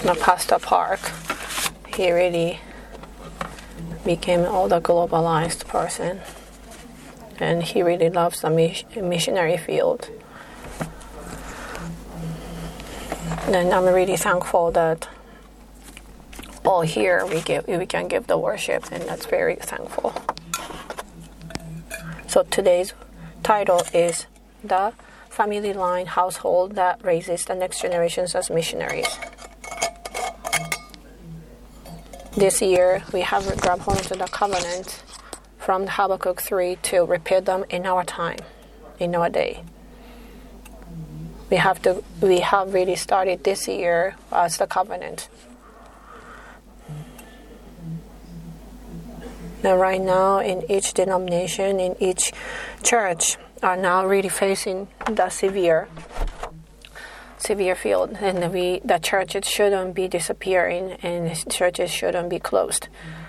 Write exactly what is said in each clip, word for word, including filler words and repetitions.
the Pastor Park, he really became all the globalized person, and he really loves the missionary field. And I'm really thankful that all here we give we can give the worship, and that's very thankful. So today's title is The Family Line Household That Raises the Next Generations as Missionaries. This year we have grabbed hold to the covenant from Habakkuk three to repeat them in our time, in our day. We have to. We have really started this year as the covenant. And right now, in each denomination, in each church, are now really facing the severe, severe field, and we the churches shouldn't be disappearing, and churches shouldn't be closed.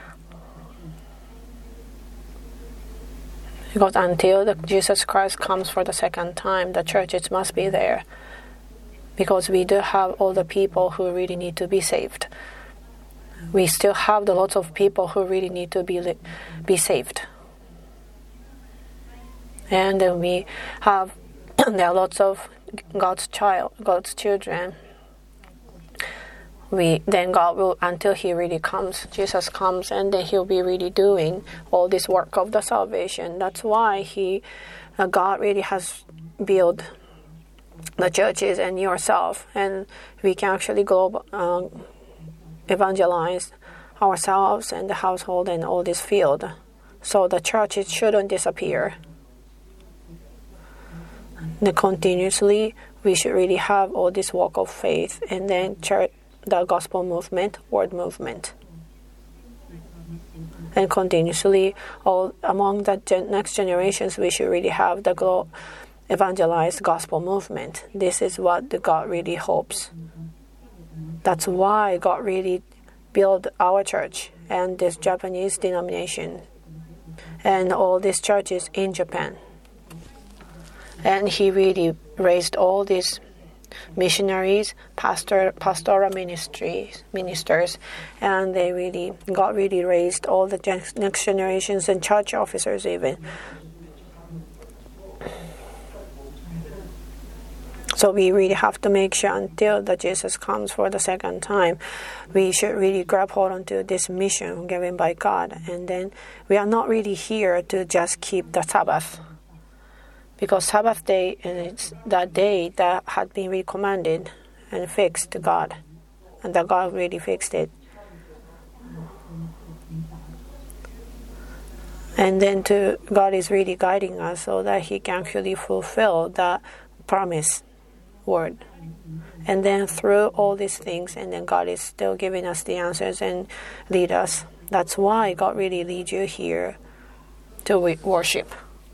Because until the Jesus Christ comes for the second time, the churches must be there. Because we do have all the people who really need to be saved. We still have the lots of people who really need to be be saved. And then we have there are lots of God's child, God's children. We then God will, until He really comes, Jesus comes, and then He'll be really doing all this work of the salvation. That's why He, uh, God really has built the churches and yourself, and we can actually global, um, evangelize ourselves and the household and all this field. So the churches shouldn't disappear. And continuously, we should really have all this walk of faith, and then church. The gospel movement, word movement, and continuously, all among the gen- next generations, we should really have the glo- evangelized gospel movement. This is what the God really hopes. That's why God really built our church and this Japanese denomination and all these churches in Japan. And He really raised all these missionaries, pastor, pastoral ministries, ministers, and they really, God really raised all the gen- next generations and church officers even. So we really have to make sure until that Jesus comes for the second time, we should really grab hold onto this mission given by God. And then we are not really here to just keep the Sabbath. Because Sabbath day is the day that had been recommended and fixed to God. And that God really fixed it. And then to God is really guiding us so that He can actually fulfill the promise word. And then through all these things, and then God is still giving us the answers and lead us. That's why God really leads you here to worship.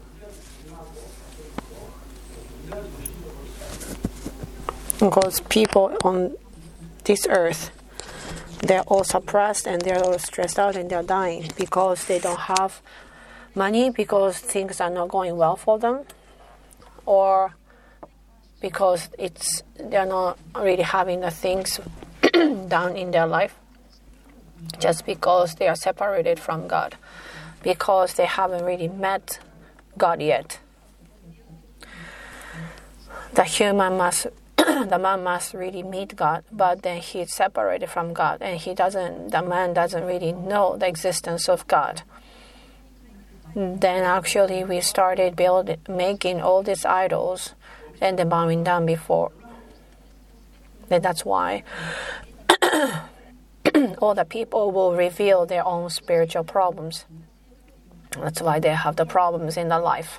Because people on this earth, they're all suppressed and they're all stressed out and they're dying because they don't have money, because things are not going well for them, or because it's they're not really having the things done in their life, just because they are separated from God, because they haven't really met God yet. The human must the man must really meet God, but then he's separated from God, and he doesn't. The man doesn't really know the existence of God. Then actually we started building, making all these idols, and then bowing down before. And that's why all the people will reveal their own spiritual problems. That's why they have the problems in their life.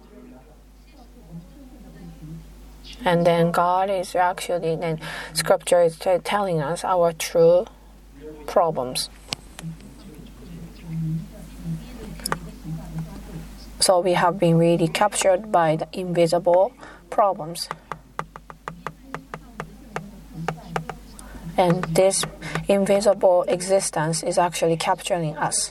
And then God is actually, then Scripture is telling us our true problems. So we have been really captured by the invisible problems. And this invisible existence is actually capturing us.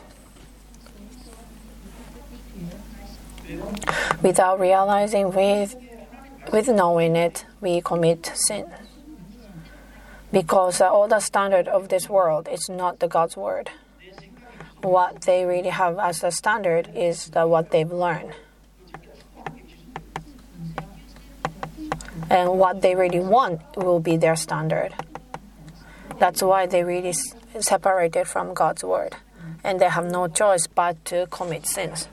Without realizing, with With knowing it, we commit sin. Because uh, all the standard of this world is not the God's word. What they really have as a standard is the, what they've learned. And what they really want will be their standard. That's why they really s- separated from God's word. And they have no choice but to commit sins.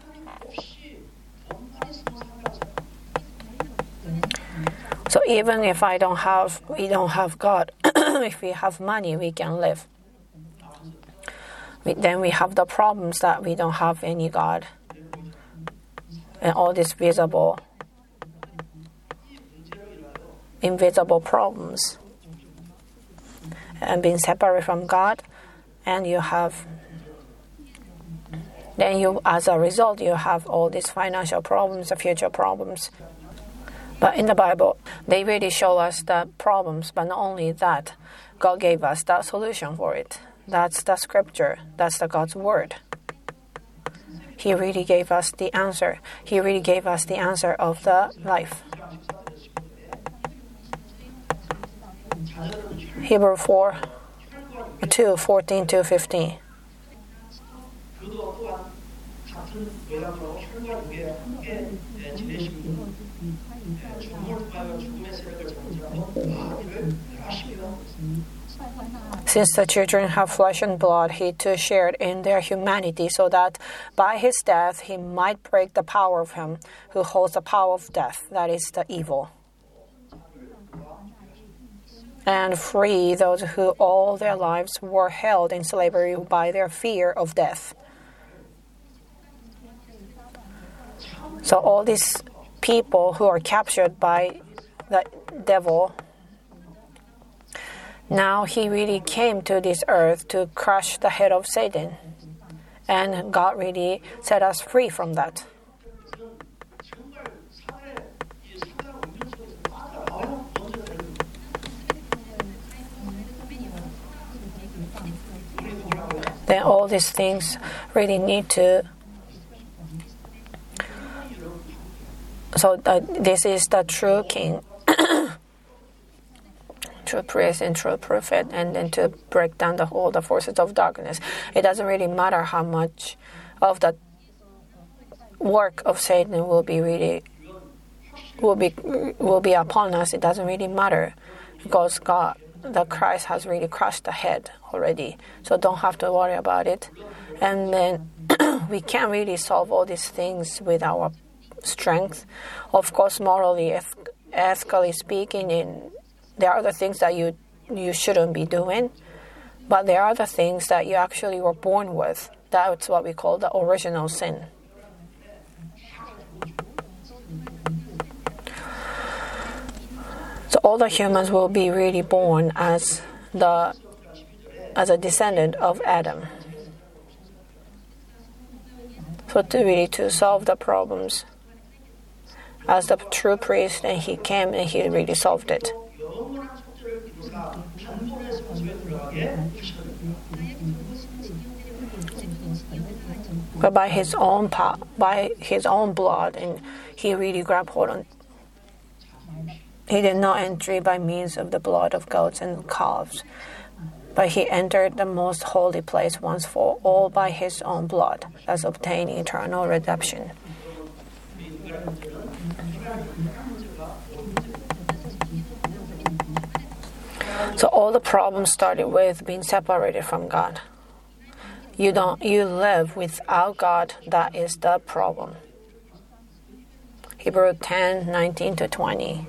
So even if I don't have, we don't have God, if we have money, we can live. We, then we have the problems that we don't have any God. And all these visible, invisible problems. And being separate from God, and you have, then you, as a result, you have all these financial problems, the future problems. But in the Bible, they really show us the problems, but not only that, God gave us the solution for it. That's the scripture. That's the God's word. He really gave us the answer. He really gave us the answer of the life. Hebrew four, two, fourteen to fifteen. Since the children have flesh and blood, he too shared in their humanity, so that by his death he might break the power of him who holds the power of death, that is, the evil, and free those who all their lives were held in slavery by their fear of death. So all these people who are captured by the devil, now he really came to this earth to crush the head of Satan. And God really set us free from that. Then all these things really need to. So uh, this is the true king, true priest and true prophet, and then to break down the whole the forces of darkness. It doesn't really matter how much of the work of Satan will be really will be will be upon us. It doesn't really matter, because God, the Christ, has really crushed the head already. So don't have to worry about it. And then we can't really solve all these things with our strength. Of course, morally, eth- ethically speaking, in, there are other things that you you shouldn't be doing, but there are other things that you actually were born with. That's what we call the original sin. So all the humans will be really born as the as a descendant of Adam. So to really to solve the problems, as the true priest, and he came and he really solved it. But by his own power, by his own blood, and he really grabbed hold on. He did not enter by means of the blood of goats and calves, but he entered the most holy place once for all by his own blood, thus obtaining eternal redemption. So all the problems started with being separated from God. You don't you live without God, that is the problem. Hebrew ten, nineteen to twenty.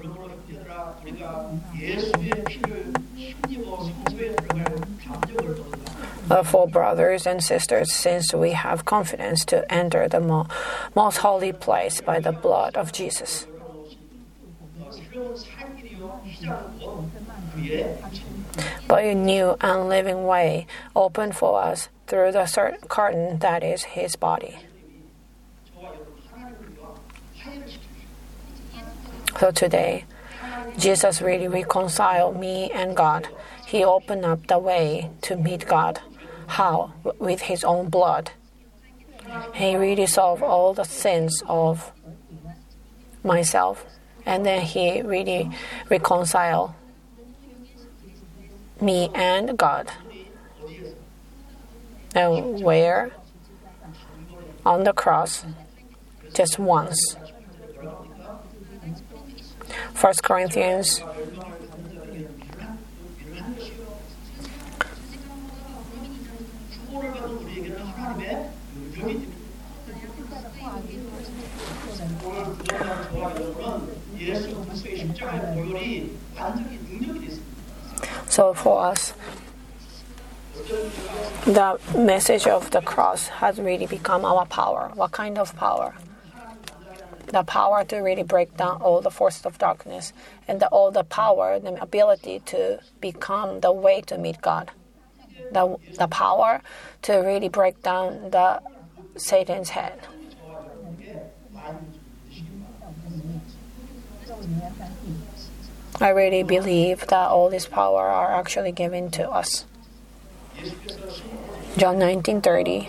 Therefore, brothers and sisters, since we have confidence to enter the mo- most holy place by the blood of Jesus, by a new and living way opened for us through the curtain that is his body. So today, Jesus really reconciled me and God. He opened up the way to meet God. How? With his own blood. He really solved all the sins of myself. And then he really reconciled me and God. And where? On the cross, just once. First Corinthians So for us, the message of the cross has really become our power. What kind of power? The power to really break down all the forces of darkness, and the, all the power, the ability to become the way to meet God. The, the power to really break down the Satan's head. I really believe that all this power are actually given to us. John nineteen thirty.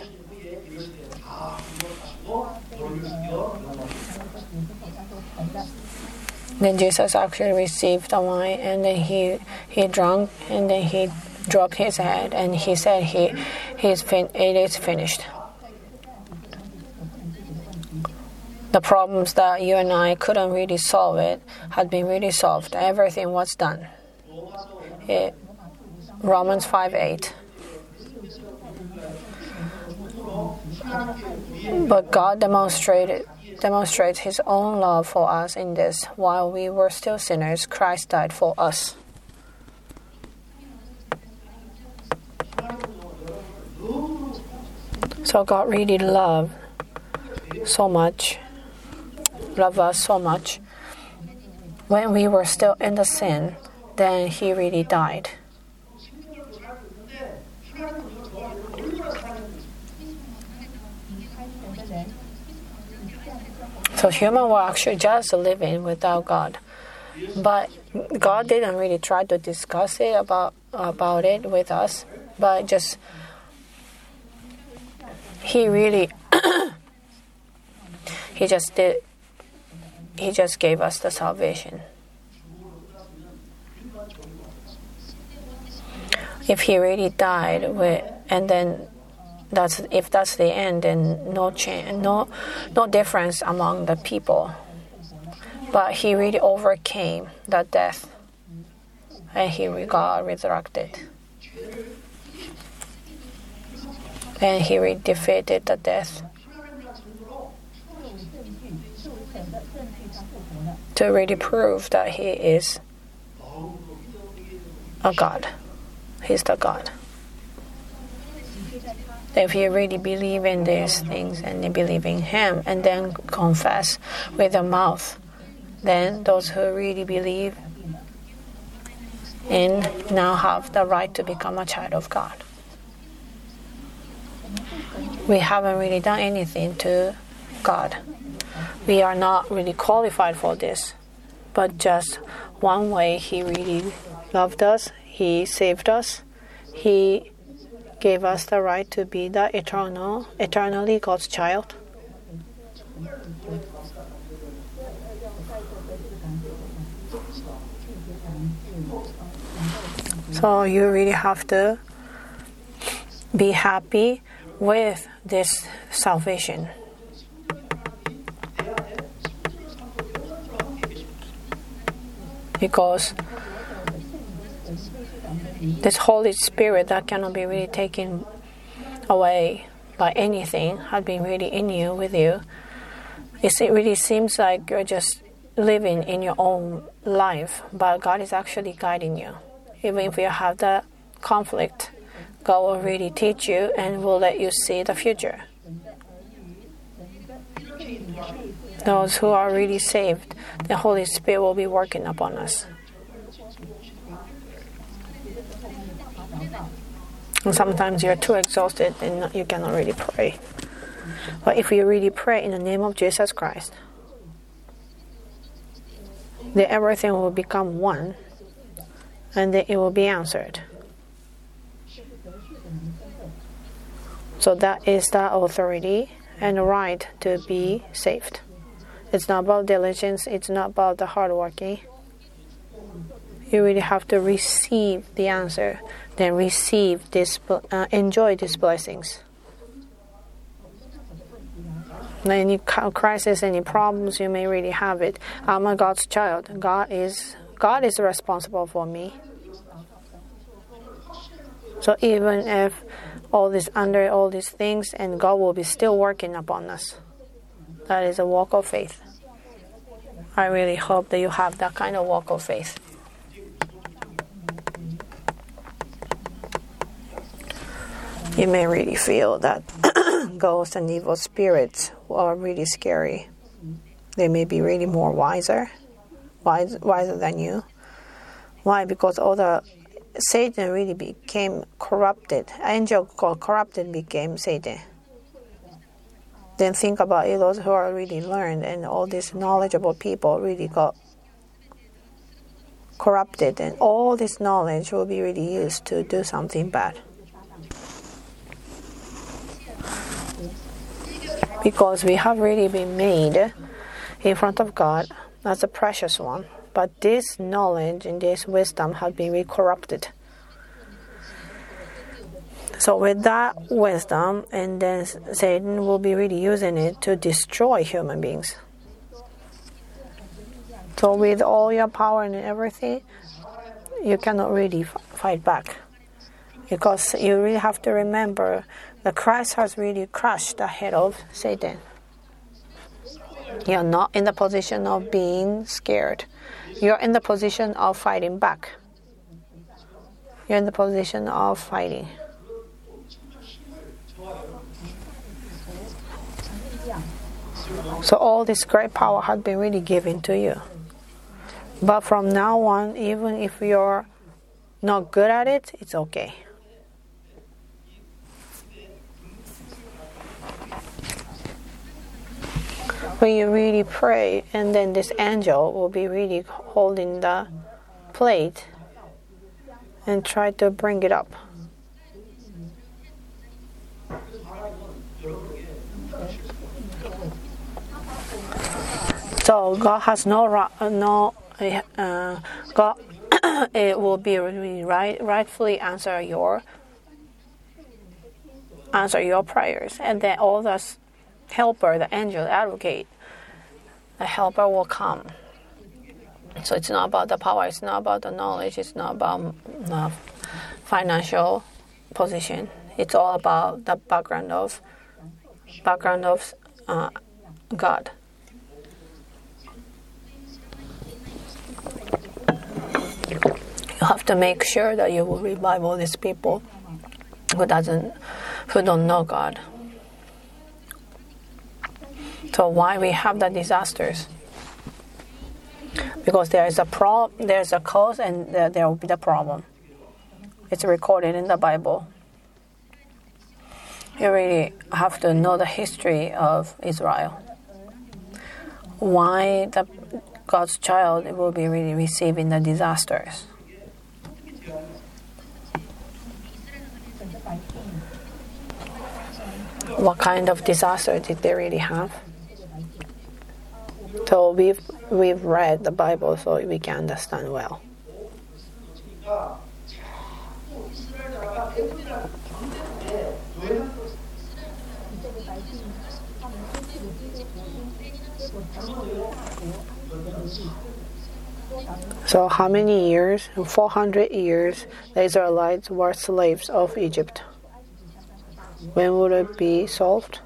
Then Jesus actually received the wine, and then he he drank, and then he dropped his head, and he said, "He, he's fin- it is finished." The problems that you and I couldn't really solve it had been really solved. Everything was done. It, Romans five eight. But God demonstrated demonstrates His own love for us in this: while we were still sinners, Christ died for us. So God really loved so much, loved us so much. When we were still in the sin, then He really died. So human were actually just living without God. But God didn't really try to discuss it about about it with us, but just He really He just did He just gave us the salvation. If He really died with, and then that's if that's the end, then no change, no no difference among the people. But He really overcame the death, and He got resurrected, and He really defeated the death to really prove that He is a God. He's the God. If you really believe in these things and you believe in Him and then confess with the mouth, then those who really believe in now have the right to become a child of God. We haven't really done anything to God. We are not really qualified for this, but just one way He really loved us, He saved us, He gave us the right to be the eternal, eternally God's child. So you really have to be happy with this salvation. Because this Holy Spirit that cannot be really taken away by anything had been really in you, with you. It really seems like you're just living in your own life, but God is actually guiding you. Even if you have the conflict, God will really teach you and will let you see the future. Those who are really saved, the Holy Spirit will be working upon us. And sometimes you're too exhausted and you cannot really pray. But if you really pray in the name of Jesus Christ, then everything will become one, and then it will be answered. So that is the authority and the right to be saved. It's not about diligence. It's not about the hard working. You really have to receive the answer, then receive this, uh, enjoy these blessings. Any crisis, any problems, you may really have it. I'm a God's child. God is God is responsible for me. So even if all this under all these things, and God will be still working upon us. That is a walk of faith. I really hope that you have that kind of walk of faith. You may really feel that ghosts and evil spirits are really scary. They may be really more wiser, wise, wiser than you. Why? Because all the Satan really became corrupted. Angel called corrupted became Satan. Then think about it, those who are really learned and all these knowledgeable people really got corrupted, and all this knowledge will be really used to do something bad. Because we have really been made in front of God as a precious one. But this knowledge and this wisdom have been really corrupted. So with that wisdom, and then Satan will be really using it to destroy human beings. So with all your power and everything, you cannot really f- fight back. Because you really have to remember that Christ has really crushed the head of Satan. You're not in the position of being scared. You're in the position of fighting back. You're in the position of fighting. So all this great power has been really given to you. But from now on, even if you're not good at it, it's okay. When you really pray, and then this angel will be really holding the plate and try to bring it up. So God has no no uh, God it will be really right rightfully answer your answer your prayers, and then all the helper, the angel, the advocate, the helper will come. So it's not about the power, it's not about the knowledge, it's not about the financial position. It's all about the background of background of uh, God. You have to make sure that you will revive all these people who doesn't, who don't know God. So why we have the disasters? Because there is a pro, there's a cause, and there, there will be the problem. It's recorded in the Bible. You really have to know the history of Israel. Why the God's child will be really receiving the disasters. What kind of disaster did they really have? So we've we've read the Bible so we can understand well. So how many years? four hundred years the Israelites were slaves of Egypt. When would it be solved?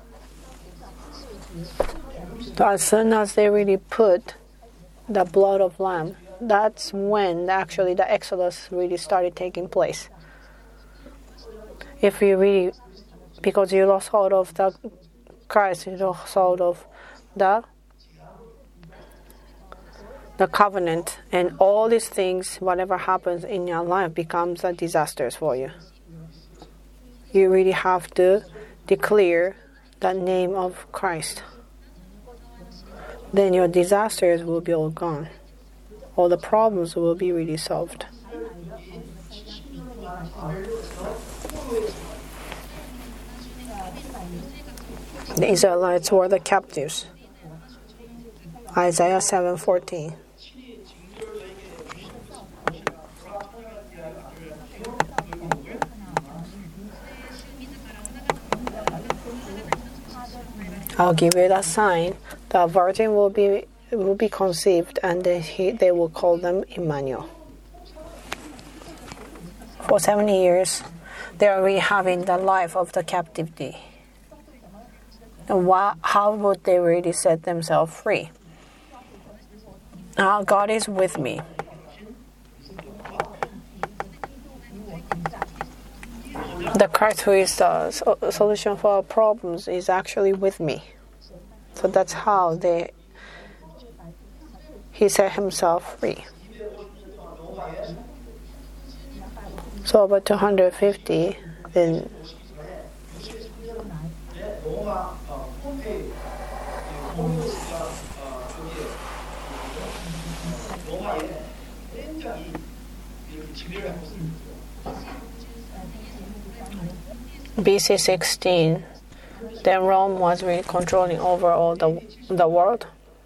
So as soon as they really put the blood of lamb, that's when actually the Exodus really started taking place. If you really, because you lost hold of the Christ, you lost hold of the the covenant, and all these things, whatever happens in your life becomes a disaster for you. You really have to declare the name of Christ. Then your disasters will be all gone. All the problems will be really solved. The Israelites were the captives. Isaiah seven fourteen. I'll give you that sign. The virgin will be will be conceived, and then he, they will call them Emmanuel. For seventy years, they are really having the life of the captivity. And why, how would they really set themselves free? Now, God is with me. The Christ who is the solution for our problems is actually with me. So that's how they he set himself free. So about two hundred fifty, then B C sixteen, then Rome was really controlling over all the the world.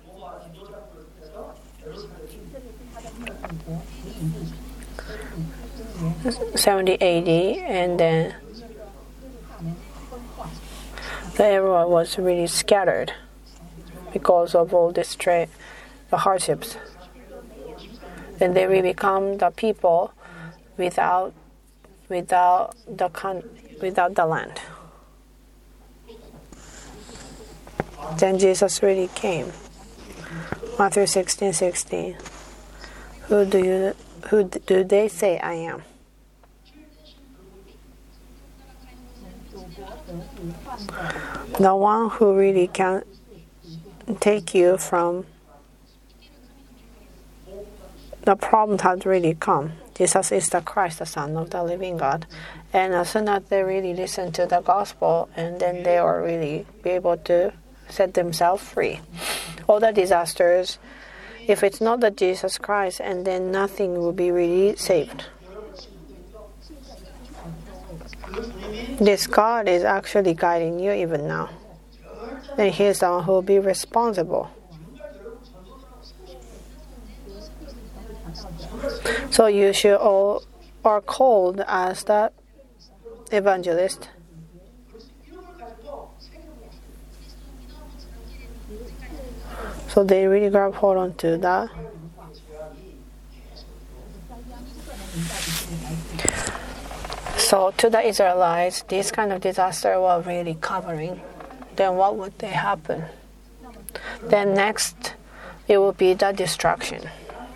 seventy A D, and then the area was really scattered because of all this tra- the hardships. Then they will become the people without without the con- without the land. Then Jesus really came. Matthew sixteen sixteen. Who do you who do they say I am? The one who really can take you from the problem had really come. Jesus is the Christ, the Son of the living God. And as soon as they really listen to the gospel, and then they will really be able to set themselves free. All the disasters, if it's not the Jesus Christ, and then nothing will be really saved. This God is actually guiding you even now. And He is the one who will be responsible. So you should all are called as the evangelist. So they really grab hold on to that. So to the Israelites, this kind of disaster was really covering. Then what would they happen? Then next, it will be the destruction.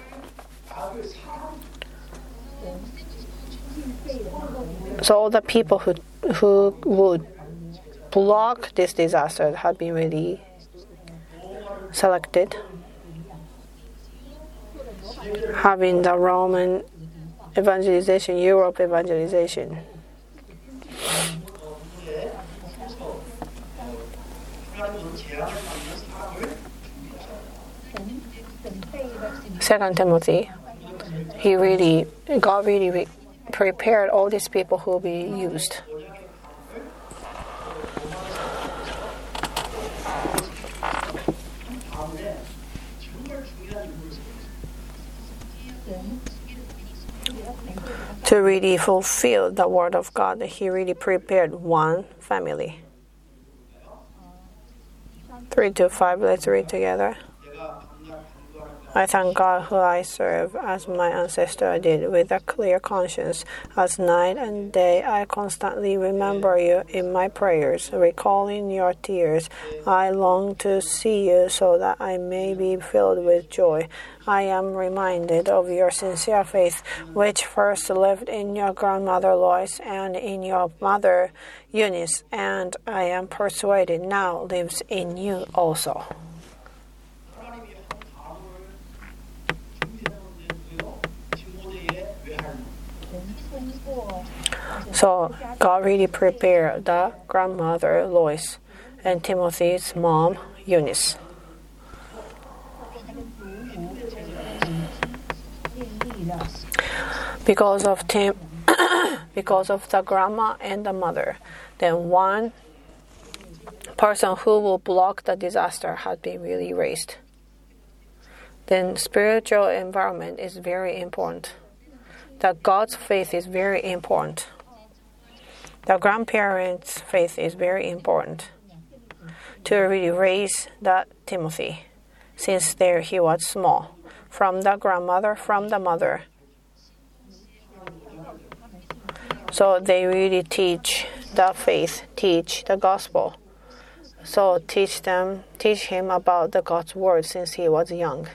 So all the people who who would block this disaster have been really selected, having the Roman evangelization, Europe evangelization. Second Timothy, he really, God really re- prepared all these people who will be used. To really fulfill the word of God, He really prepared one family. Three to five, let's read together. I thank God who I serve, as my ancestor did, with a clear conscience. As night and day I constantly remember you in my prayers, recalling your tears. I long to see you so that I may be filled with joy. I am reminded of your sincere faith, which first lived in your grandmother Lois and in your mother Eunice, and I am persuaded now lives in you also. So God really prepared the grandmother Lois and Timothy's mom Eunice. Because of Tim, because of the grandma and the mother, then one person who will block the disaster had been really raised. Then spiritual environment is very important. That God's faith is very important. The grandparents' faith is very important. to really raise that Timothy since there he was small, from the grandmother, from the mother. So they really teach the faith, teach the gospel. So teach them, teach him about the God's word since he was young.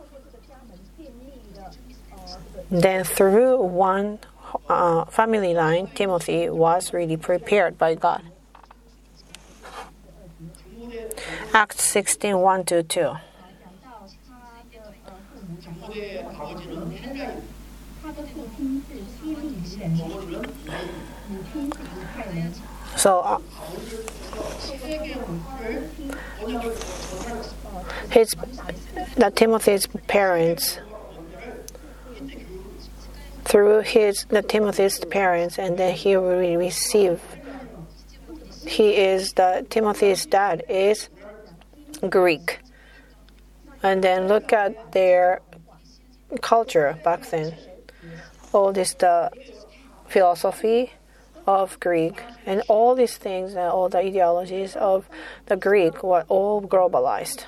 Then through one uh, family line, Timothy was really prepared by God. Acts sixteen, one to two. So uh, his the Timothy's parents through his the Timothy's parents, and then he will receive. He is the Timothy's dad is Greek, and then look at their culture back then. All this the philosophy of Greek and all these things and all the ideologies of the Greek were all globalized.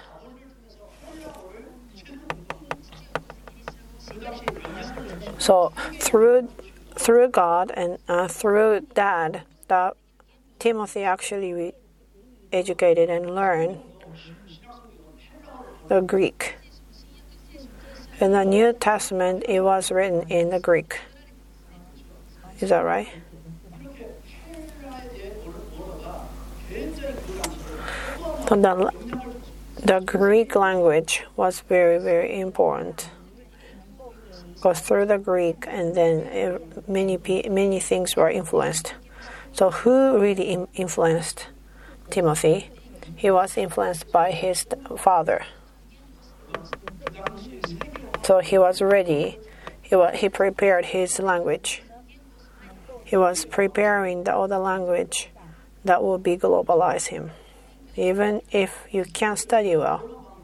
So through through God and uh, through Dad, that Timothy actually re- educated and learned the Greek. In the New Testament, it was written in the Greek. Is that right? The, the Greek language was very, very important. Because through the Greek, and then it, many many things were influenced. So who really in, influenced Timothy? He was influenced by his father. So he was ready. He was, he prepared his language. He was preparing the other language that will be globalize him. Even if you can't study well,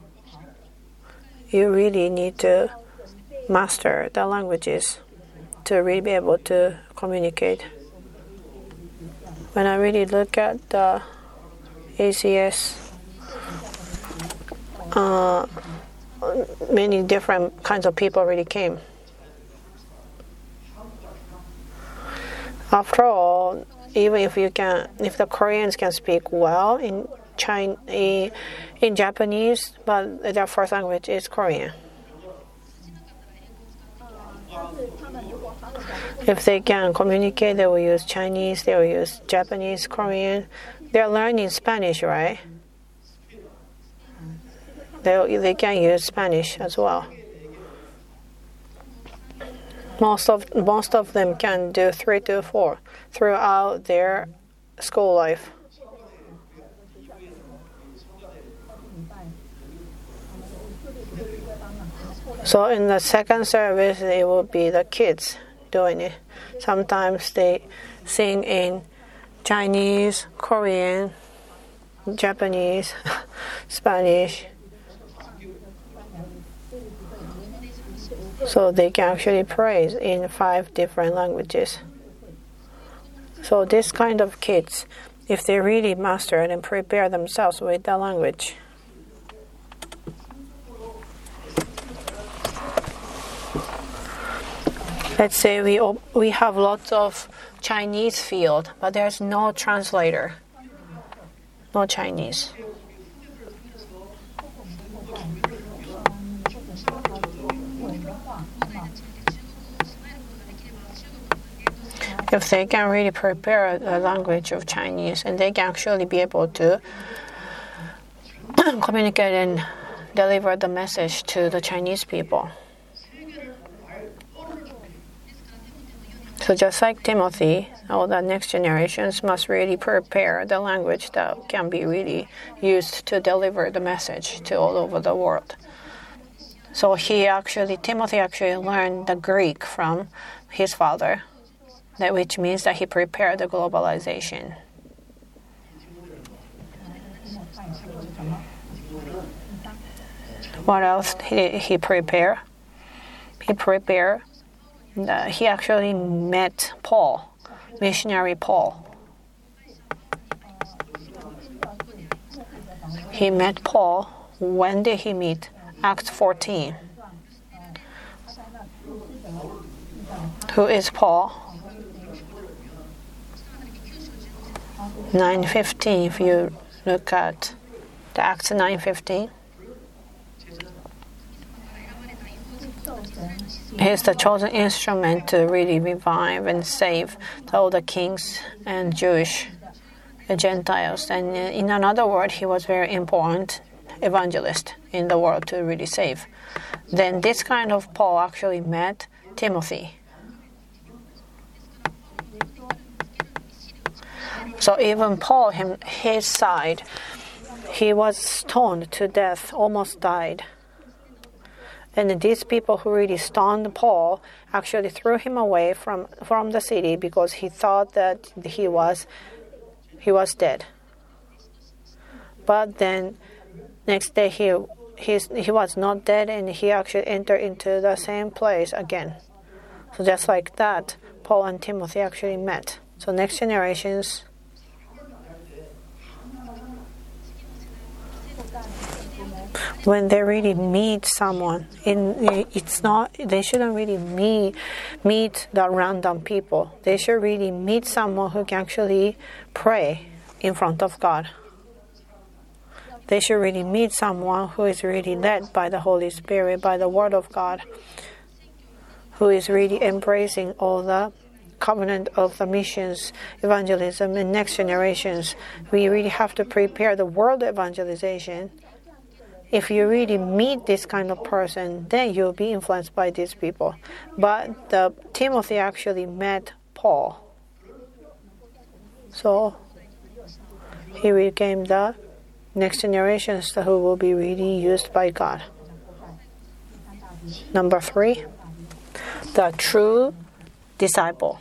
you really need to master the languages to really be able to communicate. When I really look at the A C S, uh, many different kinds of people really came. After all, even if you can, if the Koreans can speak well in China, in Japanese, but their first language is Korean. If they can communicate, they will use Chinese, they will use Japanese, Korean. They're learning Spanish, right? They they can use Spanish as well. Most of most of them can do three to four throughout their school life. So in the second service, it will be the kids doing it. Sometimes they sing in Chinese, Korean, Japanese, Spanish. So they can actually praise in five different languages. So this kind of kids, if they really master it and prepare themselves with the language, let's say we we have lots of Chinese field, but there's no translator, no Chinese. If they can really prepare the language of Chinese, and they can actually be able to communicate and deliver the message to the Chinese people. So just like Timothy, all the next generations must really prepare the language that can be really used to deliver the message to all over the world. So he actually, Timothy actually learned the Greek from his father, that which means that he prepared the globalization. What else did he prepare? He prepared Uh, he actually met Paul, missionary Paul. he met Paul. When did he meet? Acts fourteen. Who is Paul? nine fifteen, if you look at the Acts nine fifteen. He's the chosen instrument to really revive and save all the kings and Jewish the Gentiles. And in another word, he was very important evangelist in the world to really save. Then this kind of Paul actually met Timothy. So even Paul, him, his side, he was stoned to death, almost died. And these people who really stoned Paul actually threw him away from, from the city because he thought that he was he was dead. But then next day he he's, he was not dead, and he actually entered into the same place again. So just like that, Paul and Timothy actually met. So next generations, when they really meet someone, in it's not they shouldn't really meet meet the random people. They should really meet someone who can actually pray in front of God. They should really meet someone who is really led by the Holy Spirit, by the Word of God, who is really embracing all the covenant of the missions, evangelism, and next generations. We really have to prepare the world evangelization. If you really meet this kind of person, then you'll be influenced by these people. But the, Timothy actually met Paul. So he became the next generations who will be really used by God. Number three, the true disciple.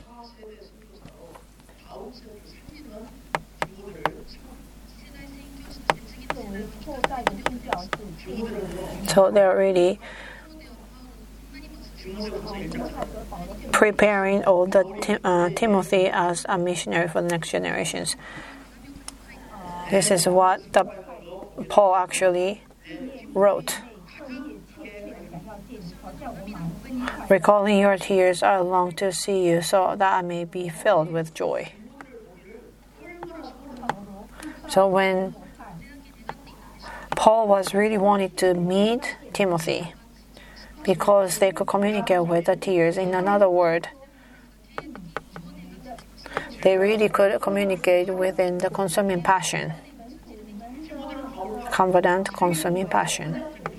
So they're really preparing all the Tim, uh, Timothy as a missionary for the next generations. This is what the Paul actually wrote. Recalling your tears, I long to see you, so that I may be filled with joy. So when Paul was really wanting to meet Timothy because they could communicate with the tears. In another word, they really could communicate within the consuming passion. Confident, consuming passion.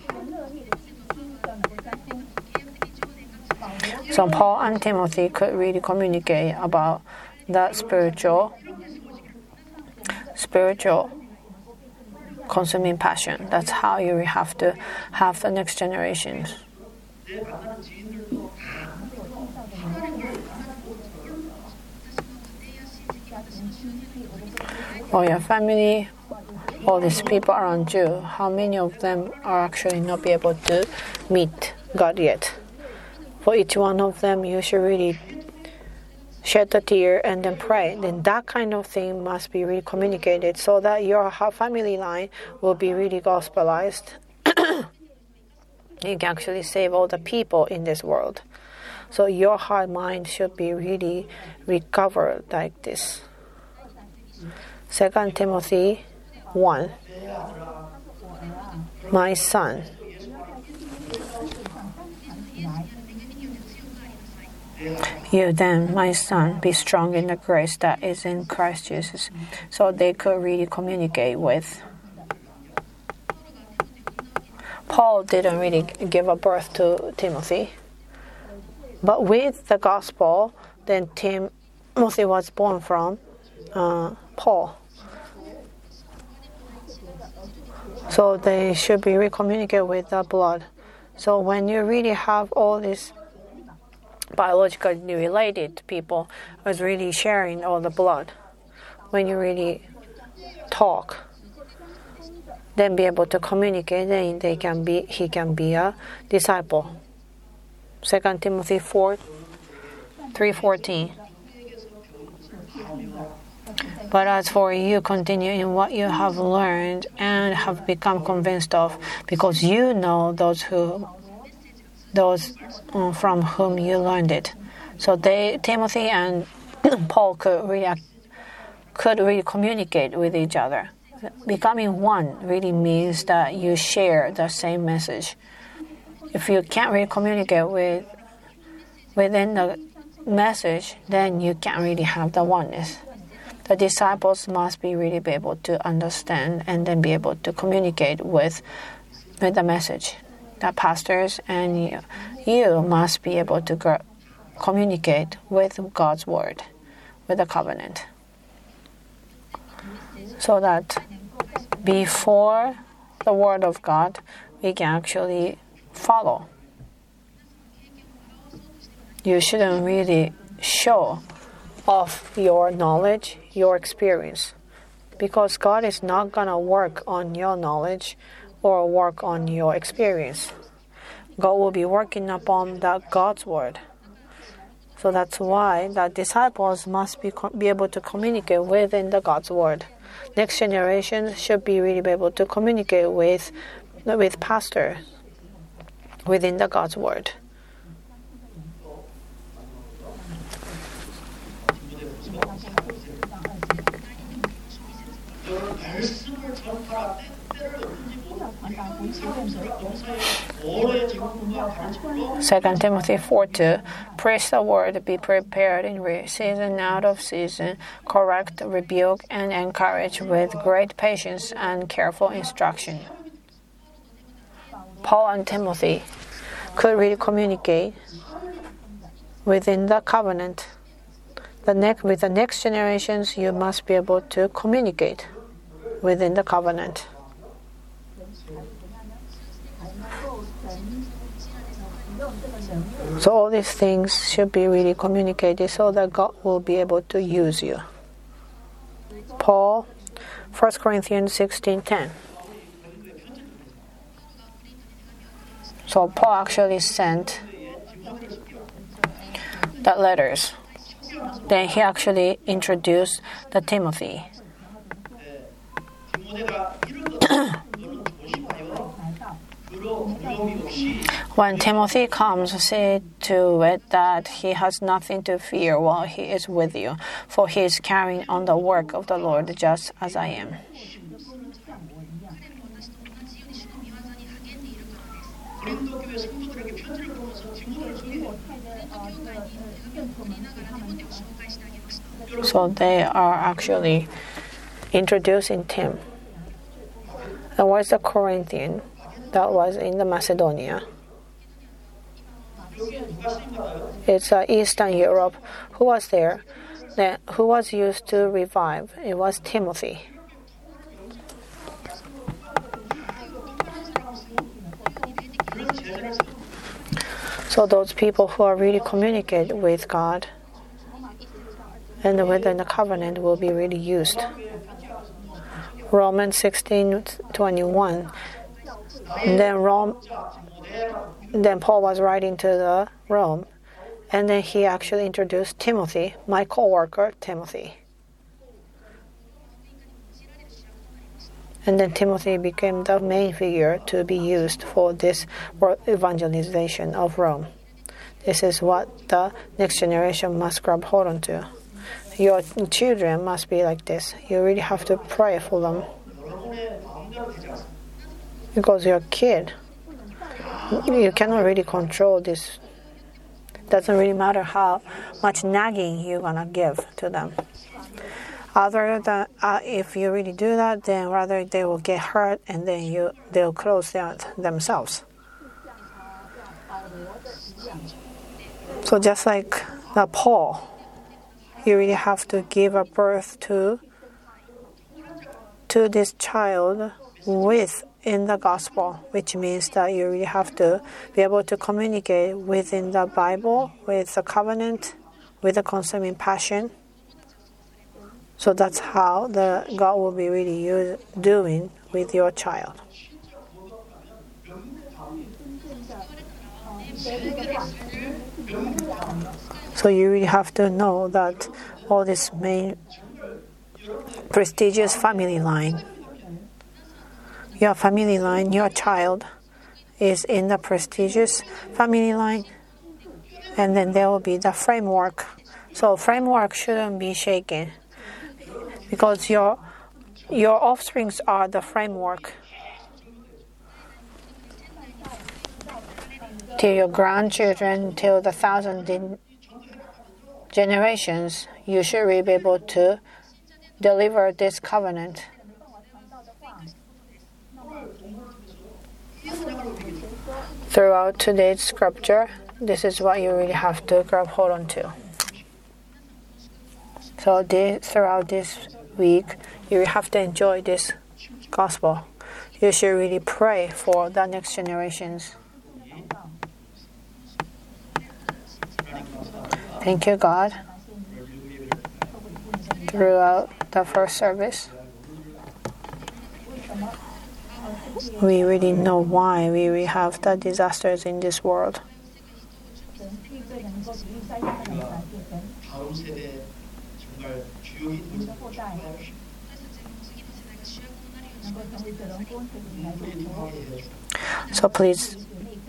So Paul and Timothy could really communicate about the spiritual, spiritual consuming passion. That's how you have to have the next generations. Or your family, all these people around you, how many of them are actually not be able to meet God yet? For each one of them, you should really shed a tear and then pray. Then that kind of thing must be really communicated so that your family line will be really gospelized. You can actually save all the people in this world. So your heart mind should be really recovered like this. Second Timothy one. My son, you then, my son, be strong in the grace that is in Christ Jesus. So they could really communicate with. Paul didn't really give a birth to Timothy. But with the gospel, then Timothy was born from uh, Paul. So they should be recommunicated with the blood. So when you really have all these biologically related people was really sharing all the blood, when you really talk, then be able to communicate, then they can be he can be a disciple. Second Timothy four three fourteen. But as for you, continue in what you have learned and have become convinced of, because you know those who, those um, from whom you learned it. So they, Timothy and Paul could really, could really communicate with each other. Becoming one really means that you share the same message. If you can't really communicate with within the message, then you can't really have the oneness. The disciples must be really be able to understand and then be able to communicate with, with the message. The pastors and you, you must be able to go, communicate with God's word, with the covenant. So that before the word of God, we can actually follow. You shouldn't really show off your knowledge, your experience, because God is not going to work on your knowledge or work on your experience. God will be working upon that God's word. So that's why the disciples must be, be able to communicate within the God's word. Next generation should be really be able to communicate with, with pastor within the God's word. Second Timothy four two, preach the word, be prepared in season, out of season, correct, rebuke, and encourage with great patience and careful instruction. Paul and Timothy could really communicate within the covenant. The next, with the next generations, you must be able to communicate within the covenant. So all these things should be really communicated so that God will be able to use you. Paul, First Corinthians sixteen ten. So Paul actually sent the letters. Then he actually introduced the Timothy. When Timothy comes, see to it that he has nothing to fear while he is with you, for he is carrying on the work of the Lord just as I am. So they are actually introducing Tim. And where's the Corinthian that was in the Macedonia? It's uh, Eastern Europe. Who was there? Then who was used to revive? It was Timothy. So those people who are really communicate with God and within the covenant will be really used. Romans sixteen twenty-one. And then Rome. Then Paul was writing to the Rome, and then he actually introduced Timothy, my co-worker Timothy. And then Timothy became the main figure to be used for this evangelization of Rome. This is what the next generation must grab hold onto. Your children must be like this. You really have to pray for them. Because you're a kid. You cannot really control this. Doesn't really matter how much nagging you're going to give to them. Other than uh, if you really do that, then rather they will get hurt and then you they'll close down themselves. So just like the Paul, you really have to give a birth to to this child within the gospel, which means that you really have to be able to communicate within the Bible, with the covenant, with the consuming passion. So that's how the God will be really use, doing with your child. So you really have to know that all these main prestigious family line. Your family line, your child is in the prestigious family line, and then there will be the framework. So framework shouldn't be shaken because your your offsprings are the framework. Till your grandchildren, till the thousand generations, you should really be able to deliver this covenant. Throughout today's scripture, this is what you really have to grab hold on to. So this, throughout this week, you have to enjoy this gospel. You should really pray for the next generations. Thank you, God. Throughout the first service, we really know why we really have the disasters in this world. So please,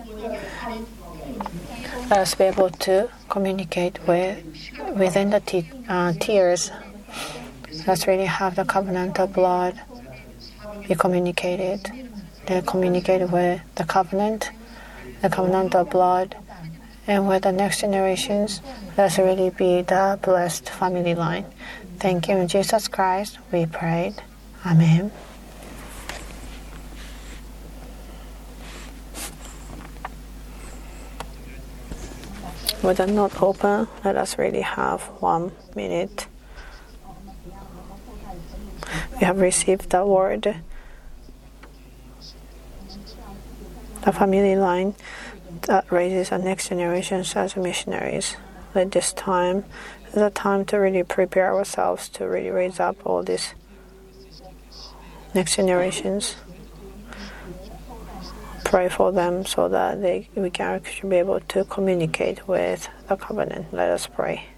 let us be able to communicate with within the te- uh, tears. Let's really have the covenant of blood be communicated. They communicate with the covenant, the covenant of blood, and with the next generations. Let's really be the blessed family line. Thank you in Jesus Christ, we prayed. Amen. With the note open, let us really have one minute. We have received the word, the family line that raises the next generation as missionaries. At this time is a time to really prepare ourselves to really raise up all these next generations. Pray for them so that they we can actually be able to communicate with the covenant. Let us pray.